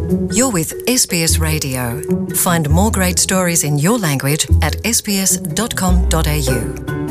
You're with SBS Radio. Find more great stories in your language at sbs.com.au.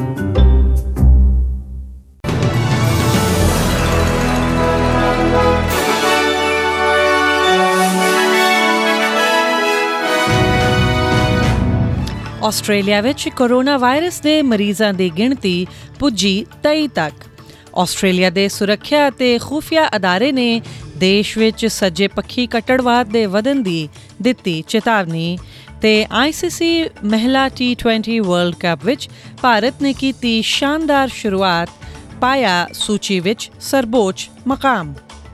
Australia ਵਿੱਚ corona virus ਦੇ ਮਰੀਜ਼ਾਂ ਦੀ ਗਿਣਤੀ ਪੁੱਜੀ 23 ਤੱਕ। ਆਸਟ੍ਰੇਲੀਆ ਦੇ ਸੁਰੱਖਿਆ ਅਤੇ ਖੁਫੀਆ ਅਦਾਰੇ ਨੇ ਦੇਸ਼ ਵਿੱਚ ਸੱਜੇ ਪੱਖੀ ਕੱਟੜਵਾਦ ਦੇ ਵਧਣ ਦੀ ਦਿੱਤੀ ਚੇਤਾਵਨੀ ਤੇ ICC ਮਹਿਲਾ T20 ਵਰਲਡ ਕੱਪ ਵਿੱਚ ਭਾਰਤ ਨੇ ਕੀਤੀ ਸ਼ਾਨਦਾਰ ਸ਼ੁਰੂਆਤ, ਪਾਇਆ ਸੂਚੀ ਵਿੱਚ ਸਰਬੋੱਚ ਮਕਾਮ।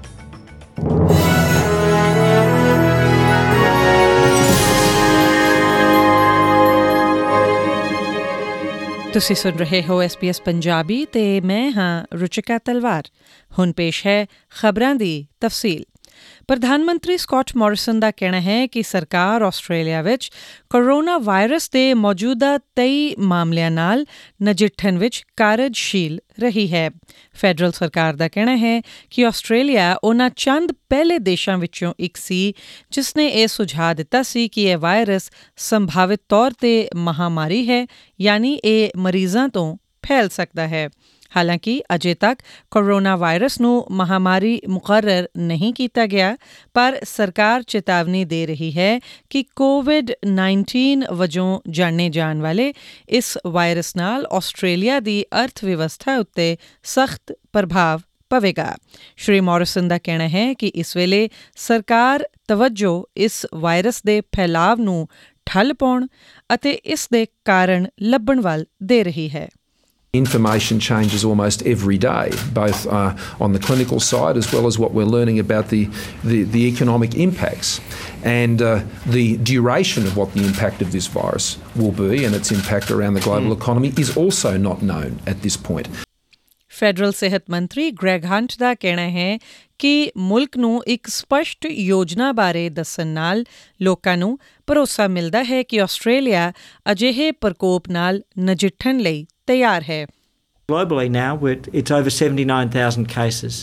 ਤੁਸੀਂ ਸੁਣ ਰਹੇ ਹੋ SBS ਪੰਜਾਬੀ ਤੇ ਮੈਂ ਹਾਂ ਰੁਚਿਕਾ ਤਲਵਾਰ। ਹੁਣ ਪੇਸ਼ ਹੈ ਖਬਰਾਂ ਦੀ ਤਫਸੀਲ। ਪ੍ਰਧਾਨ ਮੰਤਰੀ ਸਕਾਟ ਮੋਰਿਸਨ ਦਾ ਕਹਿਣਾ ਹੈ ਕਿ ਸਰਕਾਰ ਆਸਟ੍ਰੇਲੀਆ ਵਿੱਚ ਕੋਰੋਨਾ ਵਾਇਰਸ ਦੇ ਮੌਜੂਦਾ 23 ਮਾਮਲਿਆਂ ਨਾਲ ਨਜਿੱਠਣ ਵਿੱਚ ਕਾਰਜਸ਼ੀਲ ਰਹੀ ਹੈ। ਫੈਡਰਲ ਸਰਕਾਰ ਦਾ ਕਹਿਣਾ ਹੈ ਕਿ ਆਸਟ੍ਰੇਲੀਆ ਉਹਨਾਂ ਚੰਦ ਪਹਿਲੇ ਦੇਸ਼ਾਂ ਵਿੱਚੋਂ ਇੱਕ ਸੀ ਜਿਸ ਨੇ ਇਹ ਸੁਝਾਅ ਦਿੱਤਾ ਸੀ ਕਿ ਇਹ ਵਾਇਰਸ ਸੰਭਾਵਿਤ ਤੌਰ 'ਤੇ ਮਹਾਮਾਰੀ ਹੈ, ਯਾਨੀ ਇਹ ਮਰੀਜ਼ਾਂ ਤੋਂ ਫੈਲ ਸਕਦਾ ਹੈ। ਹਾਲਾਂਕਿ ਅਜੇ ਤੱਕ ਕੋਰੋਨਾ ਵਾਇਰਸ ਨੂੰ ਮਹਾਮਾਰੀ ਮੁਕਰਰ ਨਹੀਂ ਕੀਤਾ ਗਿਆ, ਪਰ ਸਰਕਾਰ ਚੇਤਾਵਨੀ ਦੇ ਰਹੀ ਹੈ ਕਿ COVID-19 ਵਜੋਂ ਜਾਣੇ ਜਾਣ ਵਾਲੇ ਇਸ ਵਾਇਰਸ ਨਾਲ ਆਸਟ੍ਰੇਲੀਆ ਦੀ ਅਰਥ ਵਿਵਸਥਾ ਉੱਤੇ ਸਖਤ ਪ੍ਰਭਾਵ ਪਵੇਗਾ। ਸ਼੍ਰੀ ਮੋਰਿਸਨ ਦਾ ਕਹਿਣਾ ਹੈ ਕਿ ਇਸ ਵੇਲੇ ਸਰਕਾਰ ਤਵੱਜੋ ਇਸ ਵਾਇਰਸ ਦੇ ਫੈਲਾਵ ਨੂੰ ਠੱਲ ਪਾਉਣ ਅਤੇ ਇਸ ਦੇ ਕਾਰਨ ਲੱਭਣ ਵੱਲ ਦੇ ਰਹੀ ਹੈ। Information changes almost every day, both on the clinical side as well as what we're learning about the economic impacts. And the duration of what the impact of this virus will be and its impact around the global economy is also not known at this point. Federal ਸਿਹਤ ਮੰਤਰੀ Greg hunt ਦਾ ਕਹਿਣਾ ਹੈ ਕਿ ਮੁਲਕ ਨੂੰ ਇੱਕ ਸਪਸ਼ਟ ਯੋਜਨਾ ਬਾਰੇ ਦੱਸਣ ਨਾਲ ਲੋਕਾਂ ਨੂੰ ਭਰੋਸਾ ਮਿਲਦਾ ਹੈ ਕਿ ਆਸਟ੍ਰੇਲੀਆ ਅਜਿਹੇ ਪ੍ਰਕੋਪ ਨਾਲ ਨਜਿੱਠਣ ਲਈ ਤਿਆਰ ਹੈ। Globally now, it's over 79,000 cases,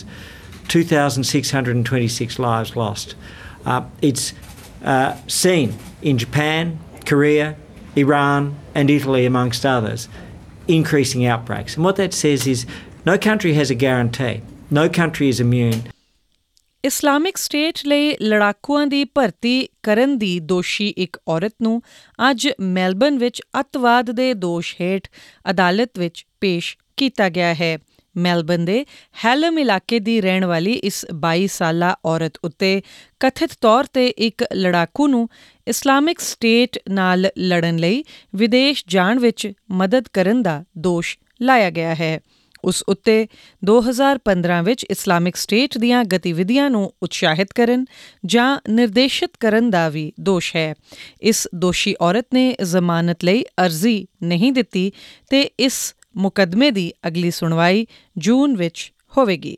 2,626 lives lost. It's seen in Japan, Korea, Iran and Italy, amongst others, increasing outbreaks. And what that says is no country has a guarantee. No country is immune. Islamic State ਲਈ ਲੜਾਕੂਆਂ ਦੀ ਭਰਤੀ ਕਰਨ ਦੀ ਦੋਸ਼ੀ ਇੱਕ ਔਰਤ ਨੂੰ ਅੱਜ Melbourne ਵਿੱਚ ਅੱਤਵਾਦ ਦੇ ਦੋਸ਼ ਹੇਠ ਅਦਾਲਤ ਵਿੱਚ ਪੇਸ਼ ਕੀਤਾ ਗਿਆ ਹੈ। ਮੈਲਬਨ ਦੇ ਹੈਲਮ ਇਲਾਕੇ ਦੀ ਰਹਿਣ ਵਾਲੀ ਇਸ 22 ਸਾਲਾ ਔਰਤ ਉੱਤੇ ਕਥਿਤ ਤੌਰ 'ਤੇ ਇੱਕ ਲੜਾਕੂ ਨੂੰ ਇਸਲਾਮਿਕ ਸਟੇਟ ਨਾਲ ਲੜਨ ਲਈ ਵਿਦੇਸ਼ ਜਾਣ ਵਿੱਚ ਮਦਦ ਕਰਨ ਦਾ ਦੋਸ਼ ਲਾਇਆ ਗਿਆ ਹੈ। ਉਸ ਉੱਤੇ 2015 ਵਿੱਚ ਇਸਲਾਮਿਕ ਸਟੇਟ ਦੀਆਂ ਗਤੀਵਿਧੀਆਂ ਨੂੰ ਉਤਸ਼ਾਹਿਤ ਕਰਨ ਜਾਂ ਨਿਰਦੇਸ਼ਿਤ ਕਰਨ ਦਾ ਵੀ ਦੋਸ਼ ਹੈ। ਇਸ ਦੋਸ਼ੀ ਔਰਤ ਨੇ ਜ਼ਮਾਨਤ ਲਈ ਅਰਜ਼ੀ ਨਹੀਂ ਦਿੱਤੀ ਤੇ ਇਸ ਮੁਕੱਦਮੇ ਦੀ ਅਗਲੀ ਸੁਣਵਾਈ ਜੂਨ ਵਿੱਚ ਹੋਵੇਗੀ।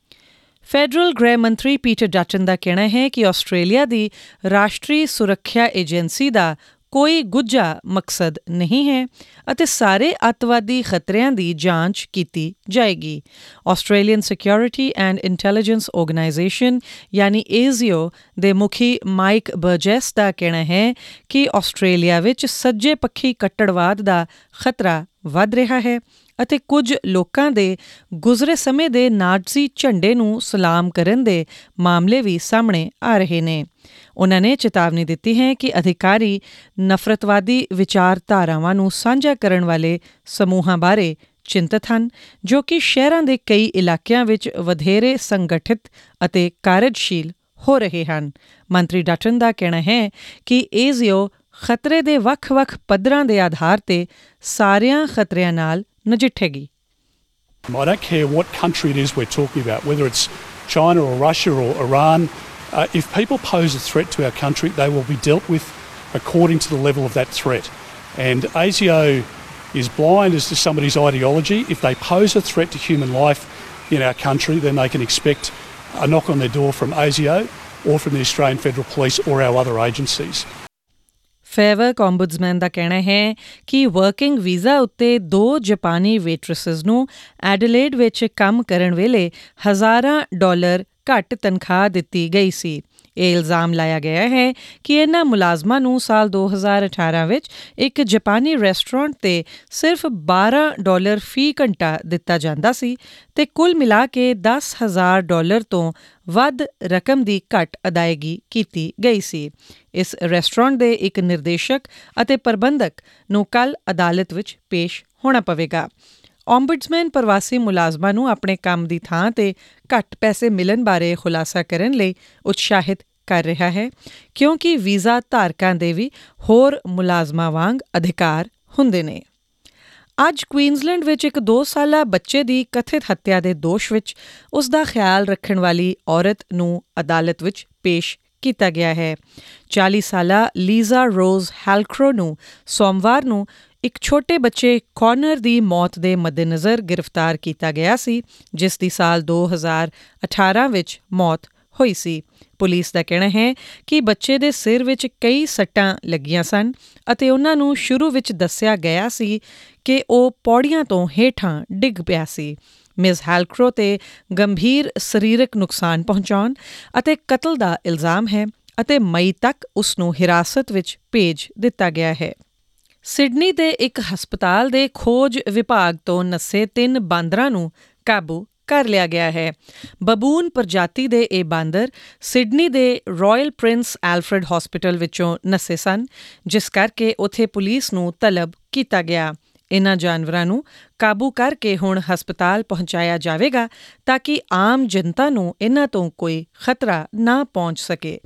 ਫੈਡਰਲ ਗ੍ਰਹਿ ਮੰਤਰੀ ਪੀਟਰ ਡਟਨ ਦਾ ਕਹਿਣਾ ਹੈ ਕਿ ਆਸਟ੍ਰੇਲੀਆ ਦੀ ਰਾਸ਼ਟਰੀ ਸੁਰੱਖਿਆ ਏਜੰਸੀ ਦਾ ਕੋਈ ਗੁੱਝਾ ਮਕਸਦ ਨਹੀਂ ਹੈ ਅਤੇ ਸਾਰੇ ਅੱਤਵਾਦੀ ਖਤਰਿਆਂ ਦੀ ਜਾਂਚ ਕੀਤੀ ਜਾਏਗੀ। Australian security and intelligence organisation ਯਾਨੀ ASIO ਦੇ ਮੁਖੀ ਮਾਈਕ ਬਰਜੈਸ ਦਾ ਕਹਿਣਾ ਹੈ ਕਿ ਆਸਟ੍ਰੇਲੀਆ ਵਿੱਚ ਸੱਜੇ ਪੱਖੀ ਕੱਟੜਵਾਦ ਦਾ ਖਤਰਾ ਵੱਧ ਰਿਹਾ ਹੈ ਅਤੇ ਕੁਝ ਲੋਕਾਂ ਦੇ ਗੁਜ਼ਰੇ ਸਮੇਂ ਦੇ ਨਾਜ਼ੀ ਝੰਡੇ ਨੂੰ ਸਲਾਮ ਕਰਨ ਦੇ ਮਾਮਲੇ ਵੀ ਸਾਹਮਣੇ ਆ ਰਹੇ ਨੇ। ਉਨ੍ਹਾਂ ਨੇ ਚੇਤਾਵਨੀ ਦਿੱਤੀ ਹੈ ਕਿ ਅਧਿਕਾਰੀ ਨਫ਼ਰਤਵਾਦੀ ਵਿਚਾਰਧਾਰਾਵਾਂ ਨੂੰ ਸਾਂਝਾ ਕਰਨ ਵਾਲੇ ਸਮੂਹਾਂ ਬਾਰੇ ਚਿੰਤਤ ਹਨ, ਜੋ ਕਿ ਸ਼ਹਿਰਾਂ ਦੇ ਕਈ ਇਲਾਕਿਆਂ ਵਿੱਚ ਵਧੇਰੇ ਸੰਗਠਿਤ ਅਤੇ ਕਾਰਜਸ਼ੀਲ ਹੋ ਰਹੇ ਹਨ। ਮੰਤਰੀ ਡਟਨ ਦਾ ਕਹਿਣਾ ਹੈ ਕਿ ASIO ਖਤਰੇ ਦੇ ਵੱਖ-ਵੱਖ ਪੱਧਰਾਂ ਦੇ ਆਧਾਰ 'ਤੇ ਸਾਰਿਆਂ ਖਤਰਿਆਂ ਨਾਲ ਨਜਿੱਠੇਗੀ। I don't care what country it is we're talking about, whether it's China or Russia or Iran. If people pose a threat to our country, they will be dealt with according to the level of that threat. And ASIO is blind as to somebody's ideology. If they pose a threat to human life in our country, then they can expect a knock on their door from ASIO or from the Australian Federal Police or our other agencies. ਫੇਵਰਕ ombudsman ਦਾ ਕਹਿਣਾ ਹੈ ਕਿ working visa ਉੱਤੇ 2 ਜਾਪਾਨੀ ਵੇਟਰਸਿਸ ਨੂੰ Adelaide ਵਿੱਚ ਕੰਮ ਕਰਨ ਵੇਲੇ $1000 ਘੱਟ ਤਨਖਾਹ ਦਿੱਤੀ ਗਈ ਸੀ। ਇਹ ਇਲਜ਼ਾਮ ਲਾਇਆ ਗਿਆ ਹੈ ਕਿ ਇਹਨਾਂ ਮੁਲਾਜ਼ਮਾਂ ਨੂੰ ਸਾਲ 2018 ਵਿੱਚ ਇੱਕ ਜਾਪਾਨੀ ਰੈਸਟੋਰੈਂਟ 'ਤੇ ਸਿਰਫ $12 ਫੀ ਘੰਟਾ ਦਿੱਤਾ ਜਾਂਦਾ ਸੀ ਤੇ ਕੁੱਲ ਮਿਲਾ ਕੇ $10,000 ਤੋਂ ਵੱਧ ਰਕਮ ਦੀ ਘੱਟ ਅਦਾਇਗੀ ਕੀਤੀ ਗਈ ਸੀ। ਇਸ ਰੈਸਟੋਰੈਂਟ ਦੇ ਇੱਕ ਨਿਰਦੇਸ਼ਕ ਅਤੇ ਪ੍ਰਬੰਧਕ ਨੂੰ ਕੱਲ੍ਹ ਅਦਾਲਤ ਵਿੱਚ ਪੇਸ਼ ਹੋਣਾ ਪਵੇਗਾ। ਓਮਬੁਡਸਮੈਨ ਪ੍ਰਵਾਸੀ ਮੁਲਾਜ਼ਮਾਂ ਨੂੰ ਆਪਣੇ ਕੰਮ ਦੀ ਥਾਂ 'ਤੇ ਘੱਟ ਪੈਸੇ ਮਿਲਣ ਬਾਰੇ ਖੁਲਾਸਾ ਕਰਨ ਲਈ ਉਤਸ਼ਾਹਿਤ ਕਰ ਰਿਹਾ ਹੈ, ਕਿਉਂਕਿ ਵੀਜ਼ਾ ਧਾਰਕਾਂ ਦੇ ਵੀ ਹੋਰ ਮੁਲਾਜ਼ਮਾਂ ਵਾਂਗ ਅਧਿਕਾਰ ਹੁੰਦੇ ਨੇ। ਅੱਜ ਕੁਈਨਜ਼ਲੈਂਡ ਵਿੱਚ ਇੱਕ 2 ਸਾਲਾ ਬੱਚੇ ਦੀ ਕਥਿਤ ਹੱਤਿਆ ਦੇ ਦੋਸ਼ ਵਿੱਚ ਉਸ ਦਾ ਖਿਆਲ ਰੱਖਣ ਵਾਲੀ ਔਰਤ ਨੂੰ ਅਦਾਲਤ ਵਿੱਚ ਪੇਸ਼ ਕੀਤਾ ਗਿਆ ਹੈ। 40 ਸਾਲਾ ਲੀਜ਼ਾ ਰੋਜ਼ ਹੈਲਕਰੋ ਨੂੰ ਸੋਮਵਾਰ ਨੂੰ ਇੱਕ ਛੋਟੇ ਬੱਚੇ ਕੌਨਰ ਦੀ ਮੌਤ ਦੇ ਮੱਦੇਨਜ਼ਰ ਗ੍ਰਿਫਤਾਰ ਕੀਤਾ ਗਿਆ ਸੀ, ਜਿਸ ਦੀ ਸਾਲ 2018 ਵਿੱਚ ਮੌਤ ਹੋਈ ਸੀ। ਪੁਲਿਸ ਦਾ ਕਹਿਣਾ ਹੈ ਕਿ ਬੱਚੇ ਦੇ ਸਿਰ ਵਿੱਚ ਕਈ ਸੱਟਾਂ ਲੱਗੀਆਂ ਸਨ ਅਤੇ ਉਹਨਾਂ ਨੂੰ ਸ਼ੁਰੂ ਵਿੱਚ ਦੱਸਿਆ ਗਿਆ ਸੀ ਕਿ ਉਹ ਪੌੜੀਆਂ ਤੋਂ ਹੇਠਾਂ ਡਿੱਗ ਪਿਆ ਸੀ। ਮਿਸ ਹੈਲਕਰੋ 'ਤੇ ਗੰਭੀਰ ਸਰੀਰਕ ਨੁਕਸਾਨ ਪਹੁੰਚਾਉਣ ਅਤੇ ਕਤਲ ਦਾ ਇਲਜ਼ਾਮ ਹੈ ਅਤੇ ਮਈ ਤੱਕ ਉਸ ਨੂੰ ਹਿਰਾਸਤ ਵਿੱਚ ਭੇਜ ਦਿੱਤਾ ਗਿਆ ਹੈ। ਸਿਡਨੀ ਦੇ ਇੱਕ ਹਸਪਤਾਲ ਦੇ ਖੋਜ ਵਿਭਾਗ ਤੋਂ ਨੱਸੇ 3 ਬਾਂਦਰਾਂ ਨੂੰ ਕਾਬੂ ਕਰ ਲਿਆ ਗਿਆ ਹੈ। ਬਬੂਨ ਪ੍ਰਜਾਤੀ ਦੇ ਇਹ ਬਾਂਦਰ ਸਿਡਨੀ ਦੇ ਰਾਇਲ ਪ੍ਰਿੰਸ ਐਲਫਰਡ ਹਸਪਤਾਲ ਵਿੱਚੋਂ ਨੱਸੇ ਸਨ, ਜਿਸ ਕਰਕੇ ਉੱਥੇ ਪੁਲਿਸ ਨੂੰ ਤਲਬ ਕੀਤਾ ਗਿਆ। ਇਨ੍ਹਾਂ ਜਾਨਵਰਾਂ ਨੂੰ ਕਾਬੂ ਕਰਕੇ ਹੁਣ ਹਸਪਤਾਲ ਪਹੁੰਚਾਇਆ ਜਾਵੇਗਾ ਤਾਂ ਕਿ ਆਮ ਜਨਤਾ ਨੂੰ ਇਨ੍ਹਾਂ ਤੋਂ ਕੋਈ ਖਤਰਾ ਨਾ ਪਹੁੰਚ ਸਕੇ।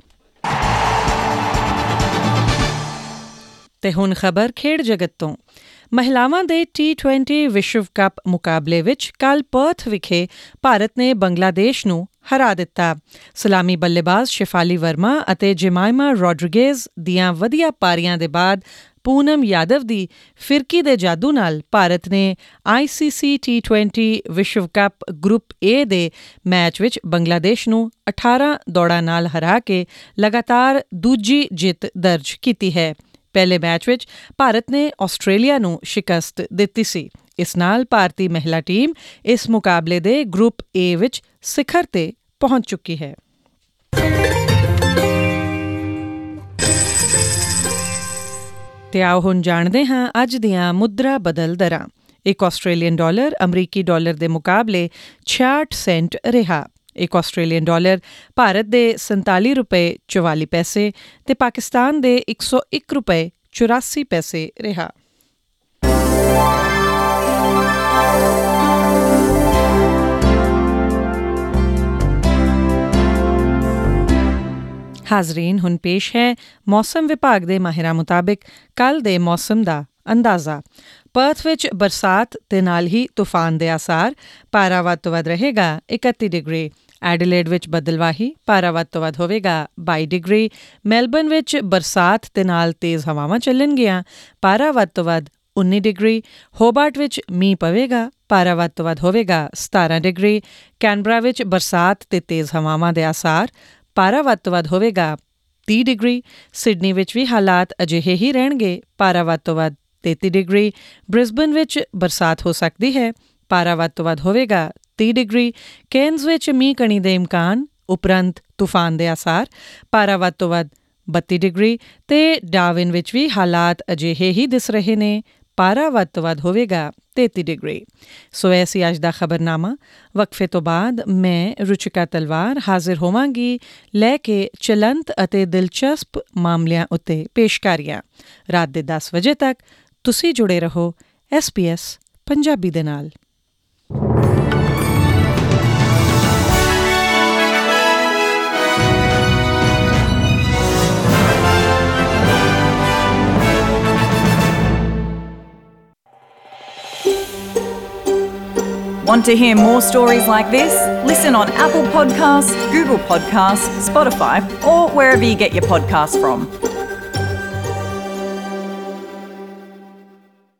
ਤੇ ਹੁਣ ਖਬਰ ਖੇਡ ਜਗਤ ਤੋਂ। ਮਹਿਲਾਵਾਂ ਦੇ T20 ਵਿਸ਼ਵ ਕੱਪ ਮੁਕਾਬਲੇ ਵਿੱਚ ਕੱਲ੍ਹ ਪਰਥ ਵਿਖੇ ਭਾਰਤ ਨੇ ਬੰਗਲਾਦੇਸ਼ ਨੂੰ ਹਰਾ ਦਿੱਤਾ। ਸਲਾਮੀ ਬੱਲੇਬਾਜ਼ ਸ਼ਿਫਾਲੀ ਵਰਮਾ ਅਤੇ ਜਮਾਇਮਾ ਰੋਡਰੀਗੇਜ਼ ਦੀਆਂ ਵਧੀਆ ਪਾਰੀਆਂ ਦੇ ਬਾਅਦ ਪੂਨਮ ਯਾਦਵ ਦੀ ਫਿਰਕੀ ਦੇ ਜਾਦੂ ਨਾਲ ਭਾਰਤ ਨੇ ICC T20 ਵਿਸ਼ਵ ਕੱਪ ਗਰੁੱਪ A ਦੇ ਮੈਚ ਵਿੱਚ ਬੰਗਲਾਦੇਸ਼ ਨੂੰ 18 ਦੌੜਾਂ ਨਾਲ ਹਰਾ ਕੇ ਲਗਾਤਾਰ ਦੂਜੀ ਜਿੱਤ ਦਰਜ ਕੀਤੀ ਹੈ। ਪਹਿਲੇ ਮੈਚ ਵਿੱਚ ਭਾਰਤ ਨੇ ਆਸਟ੍ਰੇਲੀਆ ਨੂੰ ਸ਼ਿਕਸਤ ਦਿੱਤੀ ਸੀ। ਇਸ ਨਾਲ ਭਾਰਤੀ ਮਹਿਲਾ ਟੀਮ ਇਸ ਮੁਕਾਬਲੇ ਦੇ ਗਰੁੱਪ A ਵਿੱਚ ਸਿਖਰ ਤੇ ਪਹੁੰਚ ਚੁੱਕੀ ਹੈ। ਤੇ ਆਓ ਹੁਣ ਜਾਣਦੇ ਹਾਂ ਅੱਜ ਦੀਆਂ ਮੁਦਰਾ ਬਦਲ ਦਰਾਂ। ਇੱਕ ਆਸਟ੍ਰੇਲੀਅਨ ਡਾਲਰ ਅਮਰੀਕੀ ਡਾਲਰ ਦੇ ਮੁਕਾਬਲੇ 66 ਸੈਂਟ ਰਿਹਾ। ਇੱਕ ਆਸਟ੍ਰੇਲੀਅਨ ਡਾਲਰ ਭਾਰਤ ਦੇ 47 ਰੁਪਏ 44 ਪੈਸੇ ਤੇ ਪਾਕਿਸਤਾਨ ਦੇ 101 ਰੁਪਏ 84 ਪੈਸੇ ਰਿਹਾ। ਹਾਜ਼ਰੀਨ, ਹੁਣ ਪੇਸ਼ ਹੈ ਮੌਸਮ ਵਿਭਾਗ ਦੇ ਮਾਹਿਰਾਂ ਮੁਤਾਬਿਕ ਕੱਲ੍ਹ ਦੇ ਮੌਸਮ ਦਾ ਅੰਦਾਜ਼ਾ। ਪਰਥ ਵਿੱਚ ਬਰਸਾਤ ਤੇ ਨਾਲ ਹੀ ਤੂਫਾਨ ਦੇ ਆਸਾਰ। ਪਾਰਾ ਵੱਧ ਤੋਂ ਵੱਧ ਰਹੇਗਾ 31 ਡਿਗਰੀ। ਐਡੀਲੇਡ ਵਿੱਚ ਬੱਦਲਵਾਹੀ, ਪਾਰਾ ਵੱਧ ਤੋਂ ਵੱਧ ਹੋਵੇਗਾ 22 ਡਿਗਰੀ। ਮੈਲਬਰਨ ਵਿੱਚ ਬਰਸਾਤ ਤੇ ਨਾਲ ਤੇਜ਼ ਹਵਾਵਾਂ ਚੱਲਣਗੀਆਂ, ਪਾਰਾ ਵੱਧ ਤੋਂ ਵੱਧ 19 ਡਿਗਰੀ। ਹੋਬਾਰਟ ਵਿੱਚ ਮੀਂਹ ਪਵੇਗਾ, ਪਾਰਾ ਵੱਧ ਤੋਂ ਵੱਧ ਹੋਵੇਗਾ 17 ਡਿਗਰੀ। ਕੈਨਬਰਾ ਵਿੱਚ ਬਰਸਾਤ ਤੇ ਤੇਜ਼ ਹਵਾਵਾਂ ਦੇ ਆਸਾਰ, ਪਾਰਾ ਵੱਧ ਤੋਂ ਵੱਧ ਹੋਵੇਗਾ 30 ਡਿਗਰੀ। ਸਿਡਨੀ ਵਿੱਚ ਵੀ ਹਾਲਾਤ ਅਜਿਹੇ ਹੀ ਰਹਿਣਗੇ, ਪਾਰਾ ਵੱਧ ਤੋਂ ਵੱਧ 33 ਡਿਗਰੀ। ਬ੍ਰਿਸਬਨ ਵਿੱਚ ਬਰਸਾਤ ਹੋ ਸਕਦੀ ਹੈ, ਪਾਰਾ ਵੱਧ ਤੋਂ ਵੱਧ ਹੋਵੇਗਾ 30 ਡਿਗਰੀ। ਕੇਨਜ਼ ਵਿੱਚ ਮੀਂਹ ਕਣੀ ਦੇ ਇਮਕਾਨ ਉਪਰੰਤ ਤੂਫਾਨ ਦੇ ਆਸਾਰ, ਪਾਰਾ ਵੱਧ ਤੋਂ ਵੱਧ 32 ਡਿਗਰੀ। ਤੇ ਡਾਰਵਿਨ ਵਿੱਚ ਵੀ ਹਾਲਾਤ ਅਜਿਹੇ ਹੀ ਦਿਸ ਰਹੇ ਨੇ, ਪਾਰਾ ਵੱਧ ਤੋਂ ਵੱਧ ਹੋਵੇਗਾ 33 ਡਿਗਰੀ। ਸੋ ਇਹ ਸੀ ਅੱਜ ਦਾ ਖਬਰਨਾਮਾ। ਵਕਫੇ ਤੋਂ ਬਾਅਦ ਮੈਂ ਰੁਚਿਕਾ ਤਲਵਾਰ ਹਾਜ਼ਰ ਹੋਵਾਂਗੀ ਲੈ ਕੇ ਚਲੰਤ ਅਤੇ ਦਿਲਚਸਪ ਮਾਮਲਿਆਂ ਉੱਤੇ ਪੇਸ਼ਕਾਰੀਆਂ। ਰਾਤ ਦੇ 10 ਵਜੇ ਤੱਕ ਤੁਸੀਂ ਜੁੜੇ ਰਹੋ SBS ਪੰਜਾਬੀ ਦੇ ਨਾਲ। Want to hear more stories like this? Listen on Apple Podcasts, Google Podcasts, Spotify, or wherever you get your podcasts from.